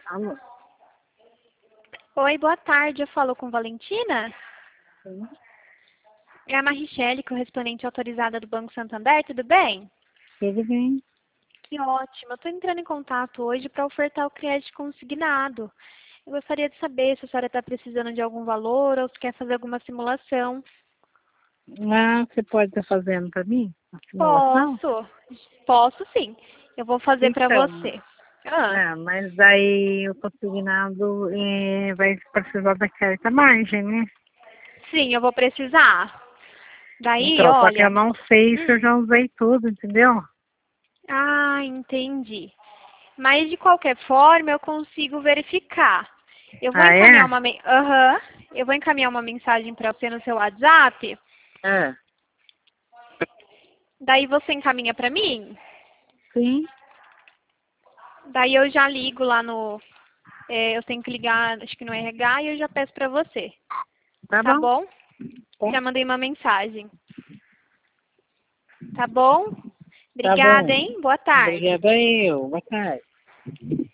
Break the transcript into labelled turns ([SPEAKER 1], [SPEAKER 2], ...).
[SPEAKER 1] Alô?
[SPEAKER 2] Oi, boa tarde. Eu falo com Valentina?
[SPEAKER 1] Sim.
[SPEAKER 2] É a Marichele, correspondente autorizada do Banco Santander, tudo bem?
[SPEAKER 1] Tudo bem?
[SPEAKER 2] Que ótimo. Eu estou entrando em contato hoje para ofertar o crédito consignado. Eu gostaria de saber se a senhora está precisando de algum valor ou se quer fazer alguma simulação.
[SPEAKER 1] Ah, você pode estar fazendo para mim a simulação?
[SPEAKER 2] Posso. Posso sim. Eu vou fazer para
[SPEAKER 1] Então,
[SPEAKER 2] você. Ah,
[SPEAKER 1] mas daí o consignado vai precisar da carta margem, né?
[SPEAKER 2] sim, eu vou precisar. Daí,
[SPEAKER 1] Então, só que eu
[SPEAKER 2] olha.
[SPEAKER 1] não sei se eu
[SPEAKER 2] Hum,
[SPEAKER 1] já usei tudo, entendeu?
[SPEAKER 2] entendi. Mas de qualquer forma eu consigo verificar. Eu vou
[SPEAKER 1] Ah,
[SPEAKER 2] encaminhar
[SPEAKER 1] é?
[SPEAKER 2] uma, Aham. Eu vou encaminhar uma mensagem para você no seu WhatsApp.
[SPEAKER 1] É.
[SPEAKER 2] Daí você encaminha para mim.
[SPEAKER 1] Sim,
[SPEAKER 2] Daí eu já ligo lá no. Eu tenho que ligar, acho que no RH, e eu já peço para você.
[SPEAKER 1] tá
[SPEAKER 2] Tá
[SPEAKER 1] bom.
[SPEAKER 2] bom?
[SPEAKER 1] Tá,
[SPEAKER 2] Já mandei uma mensagem. Tá bom?
[SPEAKER 1] tá
[SPEAKER 2] Obrigada,
[SPEAKER 1] bom.
[SPEAKER 2] hein? Boa tarde.
[SPEAKER 1] Obrigada eu. Boa tarde.